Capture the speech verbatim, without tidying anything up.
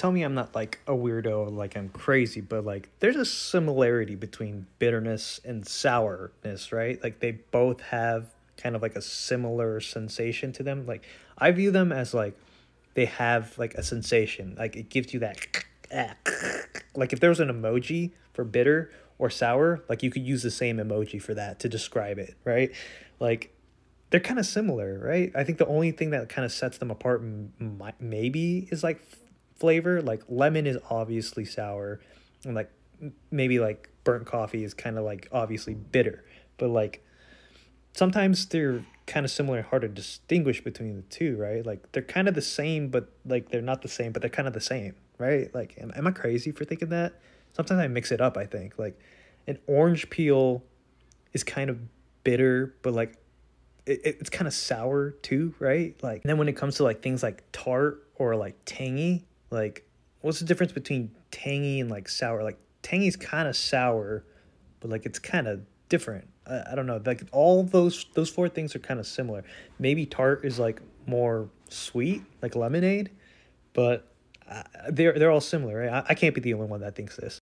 tell me I'm not like a weirdo or like I'm crazy, but like there's a similarity between bitterness and sourness, right? Like they both have kind of like a similar sensation to them. Like I view them as like they have like a sensation. Like it gives you that like if there was an emoji for bitter or sour, like you could use the same emoji for that to describe it, right? Like they're kind of similar, right? I think the only thing that kind of sets them apart m- mi- maybe is like f- flavor. Like lemon is obviously sour, and like m- maybe like burnt coffee is kind of like obviously bitter. But like sometimes they're kind of similar and hard to distinguish between the two, right? Like they're kind of the same, but like they're not the same, but they're kind of the same, right? Like, am, am I crazy for thinking that? Sometimes I mix it up, I think. Like an orange peel is kind of bitter, but like it, it's kind of sour too, right? Like, and then when it comes to like things like tart or like tangy, like what's the difference between tangy and like sour? Like tangy's kind of sour, but like it's kind of different. I, I don't know. Like all those those four things are kind of similar. Maybe tart is like more sweet, like lemonade, but uh, they're they're all similar, right? I, I can't be the only one that thinks this.